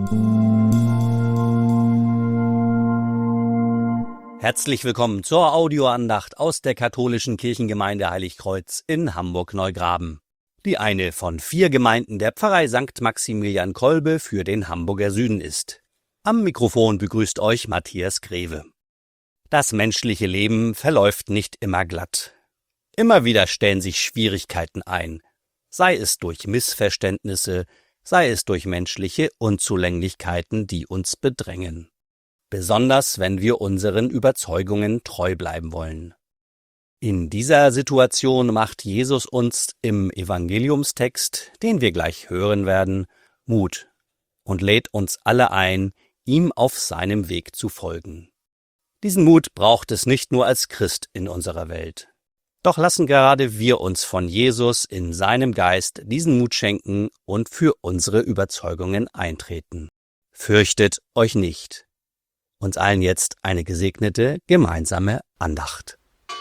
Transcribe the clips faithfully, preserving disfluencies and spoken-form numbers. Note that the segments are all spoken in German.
Herzlich willkommen zur Audioandacht aus der katholischen Kirchengemeinde Heiligkreuz in Hamburg-Neugraben. Die eine von vier Gemeinden der Pfarrei Sankt Maximilian Kolbe für den Hamburger Süden ist. Am Mikrofon begrüßt euch Matthias Greve. Das menschliche Leben verläuft nicht immer glatt. Immer wieder stellen sich Schwierigkeiten ein, sei es durch Missverständnisse, sei es durch menschliche Unzulänglichkeiten, die uns bedrängen. Besonders wenn wir unseren Überzeugungen treu bleiben wollen. In dieser Situation macht Jesus uns im Evangeliumstext, den wir gleich hören werden, Mut und lädt uns alle ein, ihm auf seinem Weg zu folgen. Diesen Mut braucht es nicht nur als Christ in unserer Welt. Doch lassen gerade wir uns von Jesus in seinem Geist diesen Mut schenken und für unsere Überzeugungen eintreten. Fürchtet euch nicht. Uns allen jetzt eine gesegnete gemeinsame Andacht.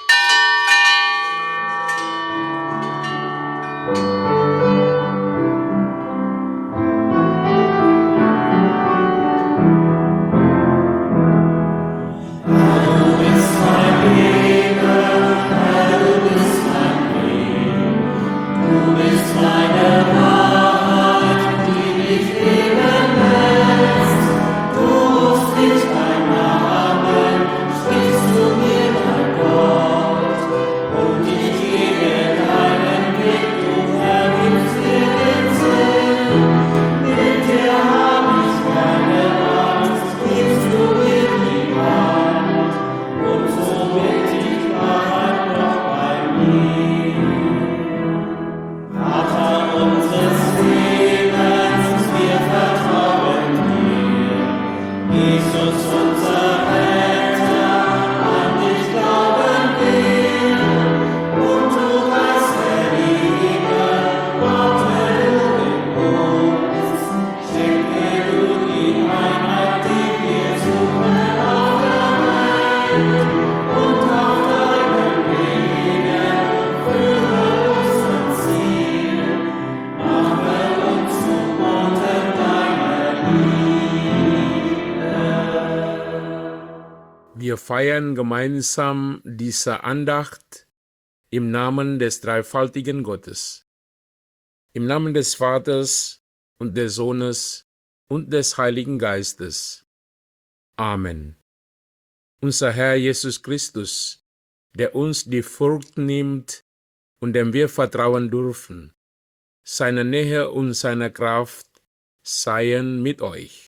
Wir feiern gemeinsam diese Andacht im Namen des dreifaltigen Gottes. Im Namen des Vaters und des Sohnes und des Heiligen Geistes. Amen. Unser Herr Jesus Christus, der uns die Furcht nimmt und dem wir vertrauen dürfen, seine Nähe und seine Kraft seien mit euch.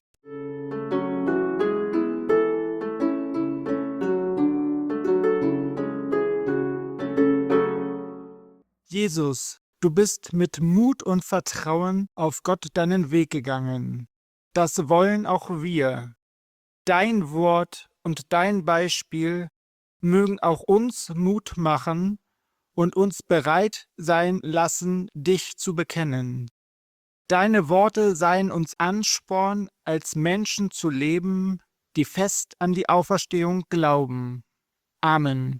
Jesus, du bist mit Mut und Vertrauen auf Gott deinen Weg gegangen. Das wollen auch wir. Dein Wort und dein Beispiel mögen auch uns Mut machen und uns bereit sein lassen, dich zu bekennen. Deine Worte seien uns Ansporn, als Menschen zu leben, die fest an die Auferstehung glauben. Amen.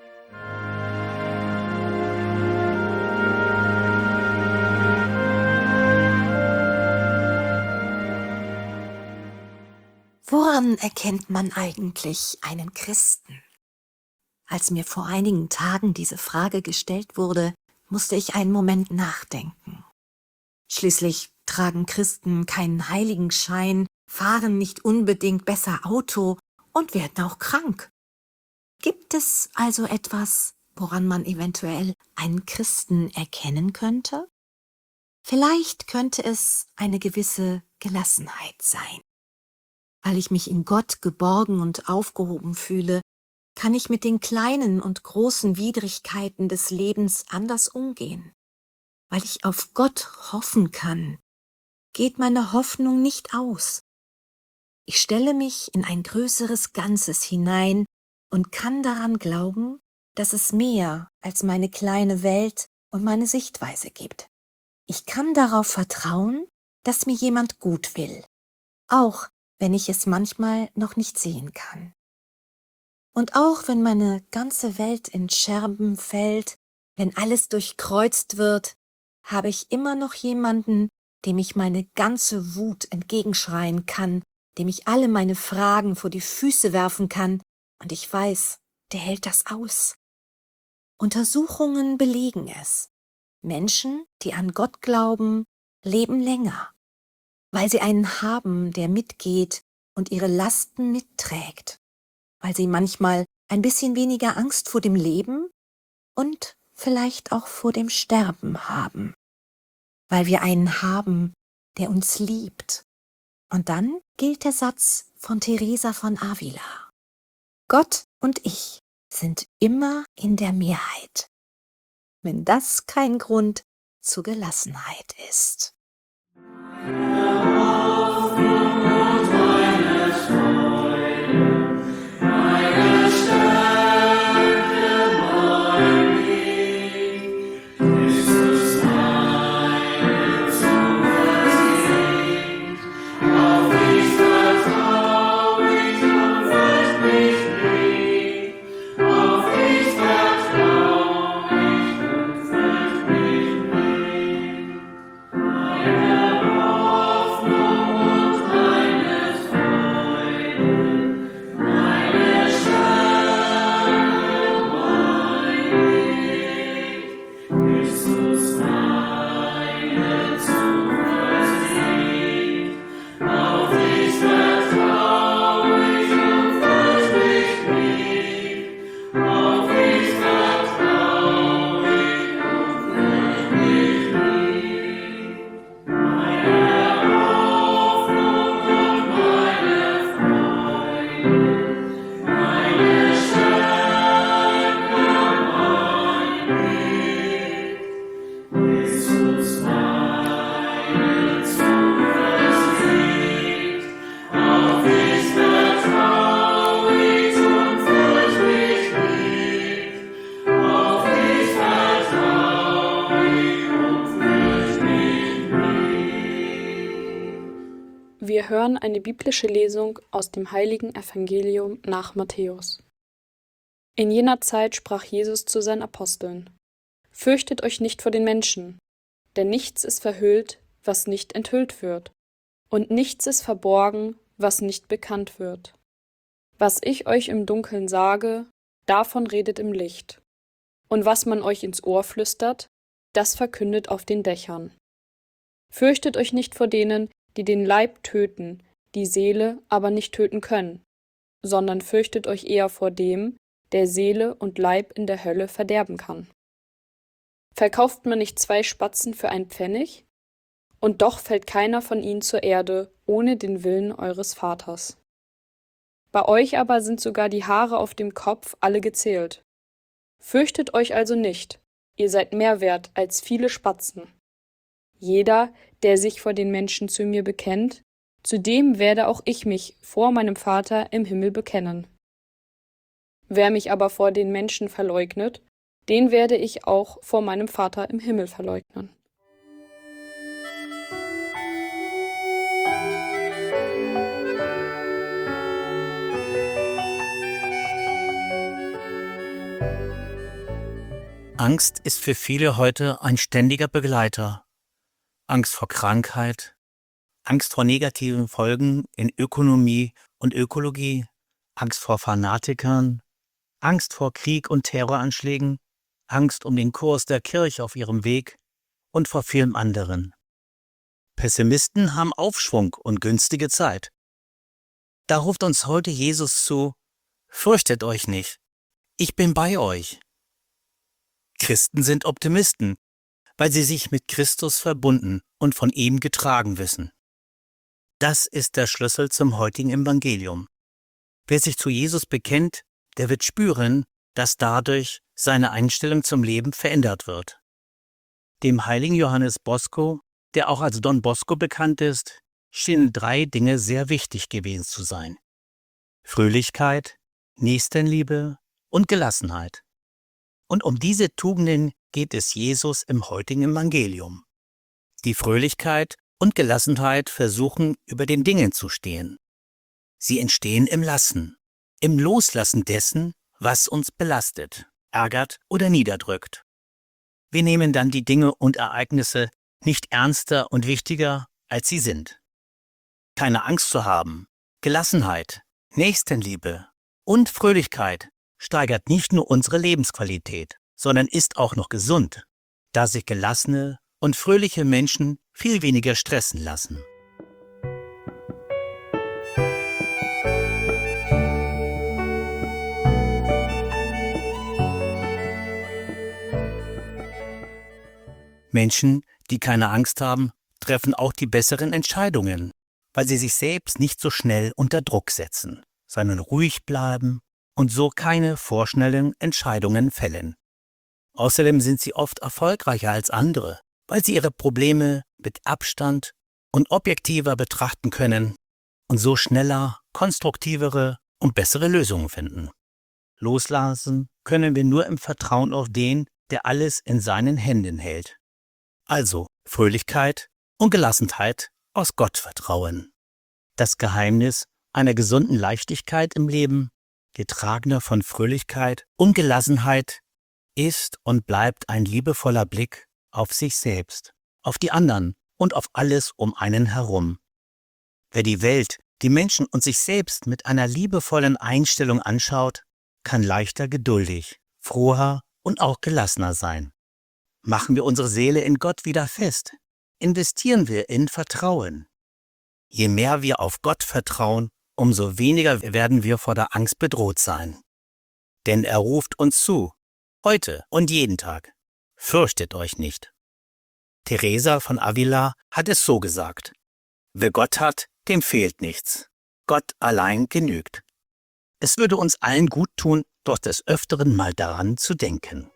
Woran erkennt man eigentlich einen Christen? Als mir vor einigen Tagen diese Frage gestellt wurde, musste ich einen Moment nachdenken. Schließlich tragen Christen keinen Heiligenschein, fahren nicht unbedingt besser Auto und werden auch krank. Gibt es also etwas, woran man eventuell einen Christen erkennen könnte? Vielleicht könnte es eine gewisse Gelassenheit sein. Weil ich mich in Gott geborgen und aufgehoben fühle, kann ich mit den kleinen und großen Widrigkeiten des Lebens anders umgehen. Weil ich auf Gott hoffen kann, geht meine Hoffnung nicht aus. Ich stelle mich in ein größeres Ganzes hinein und kann daran glauben, dass es mehr als meine kleine Welt und meine Sichtweise gibt. Ich kann darauf vertrauen, dass mir jemand gut will, auch wenn ich es manchmal noch nicht sehen kann. Und auch wenn meine ganze Welt in Scherben fällt, wenn alles durchkreuzt wird, habe ich immer noch jemanden, dem ich meine ganze Wut entgegenschreien kann, dem ich alle meine Fragen vor die Füße werfen kann, und ich weiß, der hält das aus. Untersuchungen belegen es. Menschen, die an Gott glauben, leben länger, weil sie einen haben, der mitgeht und ihre Lasten mitträgt, weil sie manchmal ein bisschen weniger Angst vor dem Leben und vielleicht auch vor dem Sterben haben, weil wir einen haben, der uns liebt. Und dann gilt der Satz von Teresa von Avila: Gott und ich sind immer in der Mehrheit, wenn das kein Grund zur Gelassenheit ist. Wir hören eine biblische Lesung aus dem heiligen Evangelium nach Matthäus. In jener Zeit sprach Jesus zu seinen Aposteln: Fürchtet euch nicht vor den Menschen, denn nichts ist verhüllt, was nicht enthüllt wird, und nichts ist verborgen, was nicht bekannt wird. Was ich euch im Dunkeln sage, davon redet im Licht, und was man euch ins Ohr flüstert, das verkündet auf den Dächern. Fürchtet euch nicht vor denen, die den Leib töten, die Seele aber nicht töten können, sondern fürchtet euch eher vor dem, der Seele und Leib in der Hölle verderben kann. Verkauft man nicht zwei Spatzen für einen Pfennig? Und doch fällt keiner von ihnen zur Erde, ohne den Willen eures Vaters. Bei euch aber sind sogar die Haare auf dem Kopf alle gezählt. Fürchtet euch also nicht, ihr seid mehr wert als viele Spatzen. Jeder, der sich vor den Menschen zu mir bekennt, zu dem werde auch ich mich vor meinem Vater im Himmel bekennen. Wer mich aber vor den Menschen verleugnet, den werde ich auch vor meinem Vater im Himmel verleugnen. Angst ist für viele heute ein ständiger Begleiter. Angst vor Krankheit, Angst vor negativen Folgen in Ökonomie und Ökologie, Angst vor Fanatikern, Angst vor Krieg und Terroranschlägen, Angst um den Kurs der Kirche auf ihrem Weg und vor vielem anderen. Pessimisten haben Aufschwung und günstige Zeit. Da ruft uns heute Jesus zu: Fürchtet euch nicht, ich bin bei euch. Christen sind Optimisten, weil sie sich mit Christus verbunden und von ihm getragen wissen. Das ist der Schlüssel zum heutigen Evangelium. Wer sich zu Jesus bekennt, der wird spüren, dass dadurch seine Einstellung zum Leben verändert wird. Dem heiligen Johannes Bosco, der auch als Don Bosco bekannt ist, schienen drei Dinge sehr wichtig gewesen zu sein: Fröhlichkeit, Nächstenliebe und Gelassenheit. Und um diese Tugenden geht es Jesus im heutigen Evangelium. Die Fröhlichkeit und Gelassenheit versuchen, über den Dingen zu stehen. Sie entstehen im Lassen, im Loslassen dessen, was uns belastet, ärgert oder niederdrückt. Wir nehmen dann die Dinge und Ereignisse nicht ernster und wichtiger, als sie sind. Keine Angst zu haben, Gelassenheit, Nächstenliebe und Fröhlichkeit steigert nicht nur unsere Lebensqualität, sondern ist auch noch gesund, da sich gelassene und fröhliche Menschen viel weniger stressen lassen. Menschen, die keine Angst haben, treffen auch die besseren Entscheidungen, weil sie sich selbst nicht so schnell unter Druck setzen, sondern ruhig bleiben und so keine vorschnellen Entscheidungen fällen. Außerdem sind sie oft erfolgreicher als andere, weil sie ihre Probleme mit Abstand und objektiver betrachten können und so schneller, konstruktivere und bessere Lösungen finden. Loslassen können wir nur im Vertrauen auf den, der alles in seinen Händen hält. Also Fröhlichkeit und Gelassenheit aus Gott vertrauen. Das Geheimnis einer gesunden Leichtigkeit im Leben, getragener von Fröhlichkeit und Gelassenheit, ist und bleibt ein liebevoller Blick auf sich selbst, auf die anderen und auf alles um einen herum. Wer die Welt, die Menschen und sich selbst mit einer liebevollen Einstellung anschaut, kann leichter geduldig, froher und auch gelassener sein. Machen wir unsere Seele in Gott wieder fest. Investieren wir in Vertrauen. Je mehr wir auf Gott vertrauen, umso weniger werden wir vor der Angst bedroht sein. Denn er ruft uns zu, heute und jeden Tag. Fürchtet euch nicht. Teresa von Avila hat es so gesagt: Wer Gott hat, dem fehlt nichts. Gott allein genügt. Es würde uns allen gut tun, doch des Öfteren mal daran zu denken.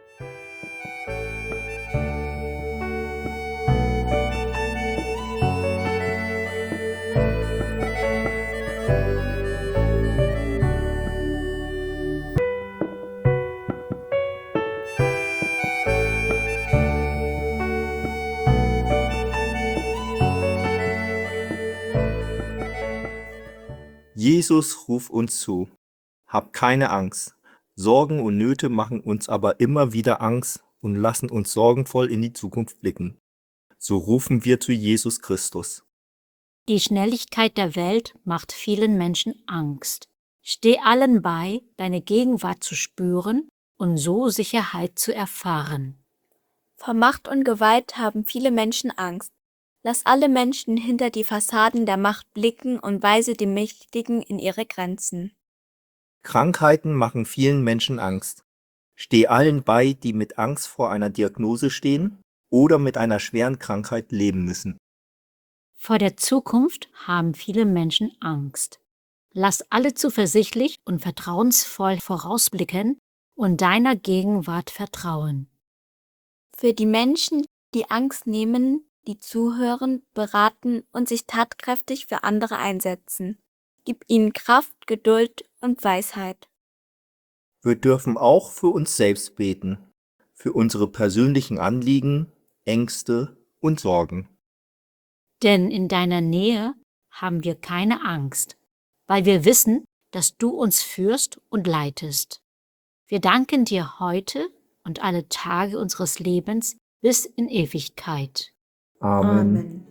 Jesus ruft uns zu: Hab keine Angst. Sorgen und Nöte machen uns aber immer wieder Angst und lassen uns sorgenvoll in die Zukunft blicken. So rufen wir zu Jesus Christus. Die Schnelligkeit der Welt macht vielen Menschen Angst. Steh allen bei, deine Gegenwart zu spüren und so Sicherheit zu erfahren. Vor Macht und Gewalt haben viele Menschen Angst. Lass alle Menschen hinter die Fassaden der Macht blicken und weise die Mächtigen in ihre Grenzen. Krankheiten machen vielen Menschen Angst. Steh allen bei, die mit Angst vor einer Diagnose stehen oder mit einer schweren Krankheit leben müssen. Vor der Zukunft haben viele Menschen Angst. Lass alle zuversichtlich und vertrauensvoll vorausblicken und deiner Gegenwart vertrauen. Für die Menschen, die Angst nehmen, die zuhören, beraten und sich tatkräftig für andere einsetzen. Gib ihnen Kraft, Geduld und Weisheit. Wir dürfen auch für uns selbst beten, für unsere persönlichen Anliegen, Ängste und Sorgen. Denn in deiner Nähe haben wir keine Angst, weil wir wissen, dass du uns führst und leitest. Wir danken dir heute und alle Tage unseres Lebens bis in Ewigkeit. Amen.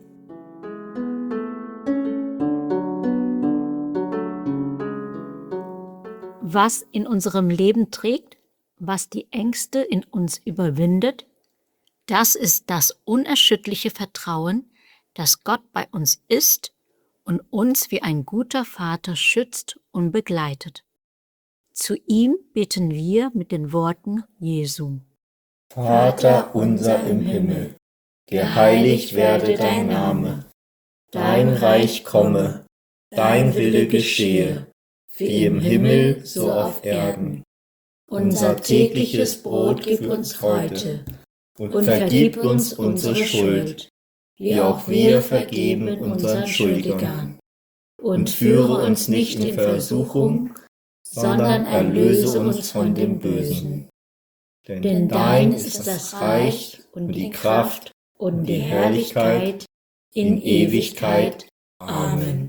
Was in unserem Leben trägt, was die Ängste in uns überwindet, das ist das unerschütterliche Vertrauen, dass Gott bei uns ist und uns wie ein guter Vater schützt und begleitet. Zu ihm beten wir mit den Worten Jesu. Vater unser im Himmel, geheiligt werde dein Name, dein Reich komme, dein Wille geschehe, wie im Himmel so auf Erden. Unser tägliches Brot gib uns heute und vergib uns unsere Schuld, wie auch wir vergeben unseren Schuldigern. Und führe uns nicht in Versuchung, sondern erlöse uns von dem Bösen. Denn dein ist das Reich und die Kraft und die Herrlichkeit in Ewigkeit. Amen.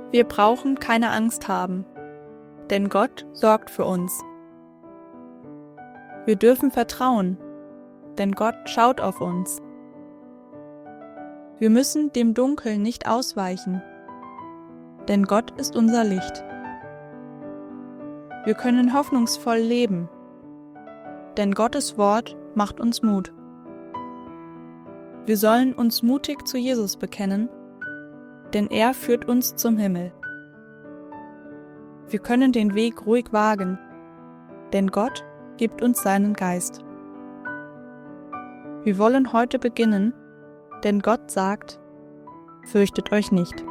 Wir brauchen keine Angst haben, denn Gott sorgt für uns. Wir dürfen vertrauen, denn Gott schaut auf uns. Wir müssen dem Dunkel nicht ausweichen, denn Gott ist unser Licht. Wir können hoffnungsvoll leben, denn Gottes Wort macht uns Mut. Wir sollen uns mutig zu Jesus bekennen, denn er führt uns zum Himmel. Wir können den Weg ruhig wagen, denn Gott gibt uns seinen Geist. Wir wollen heute beginnen, denn Gott sagt, fürchtet euch nicht.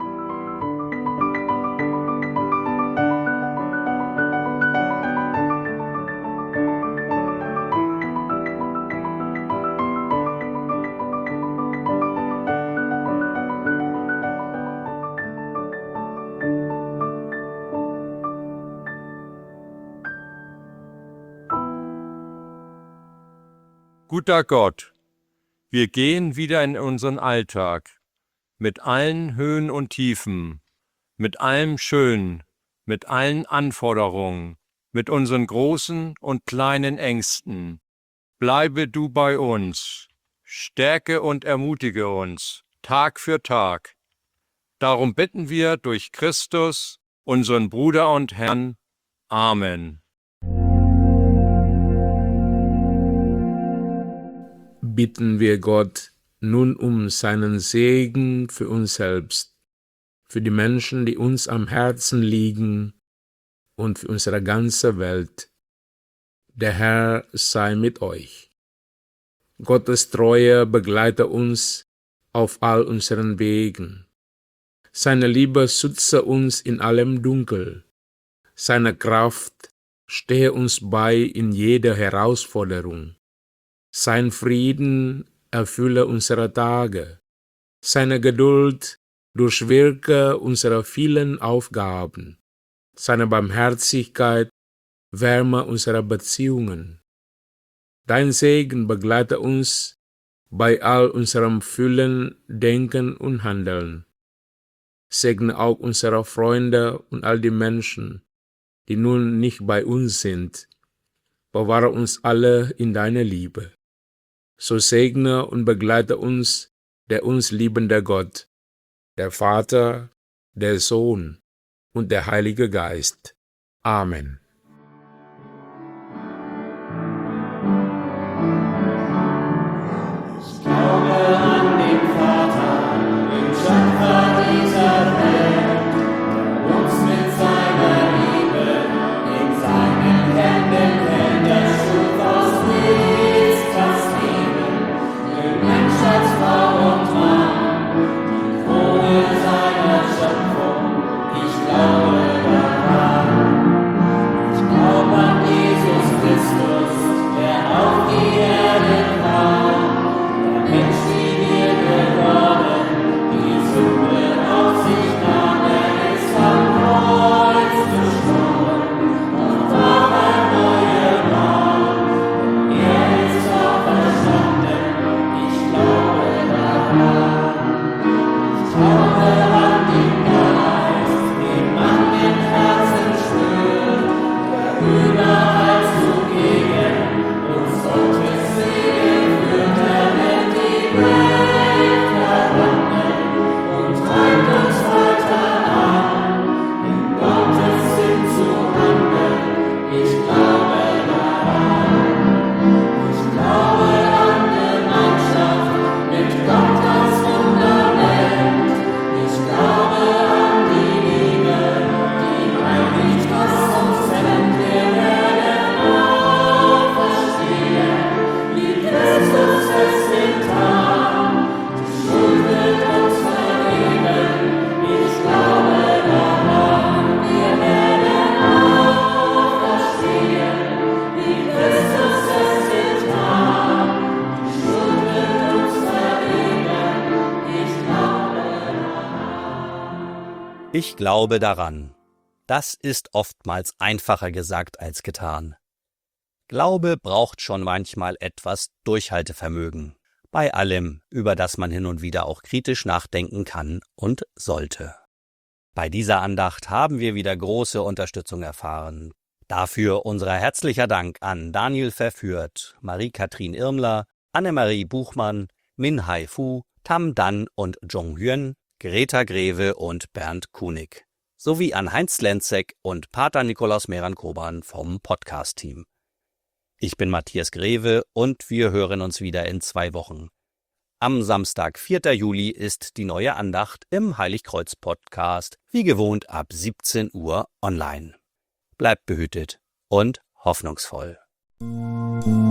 Guter Gott, wir gehen wieder in unseren Alltag, mit allen Höhen und Tiefen, mit allem Schönen, mit allen Anforderungen, mit unseren großen und kleinen Ängsten. Bleibe du bei uns, stärke und ermutige uns, Tag für Tag. Darum bitten wir durch Christus, unseren Bruder und Herrn. Amen. Bitten wir Gott nun um seinen Segen für uns selbst, für die Menschen, die uns am Herzen liegen und für unsere ganze Welt. Der Herr sei mit euch. Gottes Treue begleite uns auf all unseren Wegen. Seine Liebe schütze uns in allem Dunkel. Seine Kraft stehe uns bei in jeder Herausforderung. Sein Frieden erfülle unsere Tage, seine Geduld durchwirke unsere vielen Aufgaben, seine Barmherzigkeit wärme unsere Beziehungen. Dein Segen begleite uns bei all unserem Fühlen, Denken und Handeln. Segne auch unsere Freunde und all die Menschen, die nun nicht bei uns sind. Bewahre uns alle in deiner Liebe. So segne und begleite uns der uns liebende Gott, der Vater, der Sohn und der Heilige Geist. Amen. Ich glaube an den Vater, den Schöpfer dieser Welt, der uns mit seiner Liebe in seinen Händen hält. Er schuf aus nichts das Leben, den Mensch als Frau und Mann, die Krone seiner Schöpfung. Ich glaube daran. Ich glaube an Jesus Christus, der auf die Erde kam. Mensch, wie wir geworden, die Sünde auf sich nahm, er ist am Kreuz gestorben und war ein neuer Mann. Er ist auferstanden, ich glaube daran. Ich glaube an den Geist, den man im Herzen spürt, der überall zugegen uns Gottes Segen führt. Er wird die Welt verwandeln und treibt uns weiter an, in Gottes Sinn zu handeln. Ich glaube daran. Ich glaube an Gemeinschaft mit Gott als Fundament. Ich glaube an die Liebe, die reinigt, was uns trennt. Wir werden auferstehen, wie Christus es getan. Die Schuld wird uns vergeben. Ich glaube daran. Wir werden auferstehen, wie Christus es getan. Die Schuld wird uns vergeben. Ich glaube daran. Ich glaube daran. Das ist oftmals einfacher gesagt als getan. Glaube braucht schon manchmal etwas Durchhaltevermögen. Bei allem, über das man hin und wieder auch kritisch nachdenken kann und sollte. Bei dieser Andacht haben wir wieder große Unterstützung erfahren. Dafür unser herzlicher Dank an Daniel Verführt, Marie-Kathrin Irmler, Annemarie Buchmann, Min Hai Fu, Tam Dan und Jong Hyun, Greta Greve und Bernd Kunig. Sowie an Heinz Lenzek und Pater Nikolaus Meran-Koban vom Podcast-Team. Ich bin Matthias Greve und wir hören uns wieder in zwei Wochen. Am Samstag, vierten Juli, ist die neue Andacht im Heiligkreuz-Podcast, wie gewohnt ab siebzehn Uhr online. Bleibt behütet und hoffnungsvoll.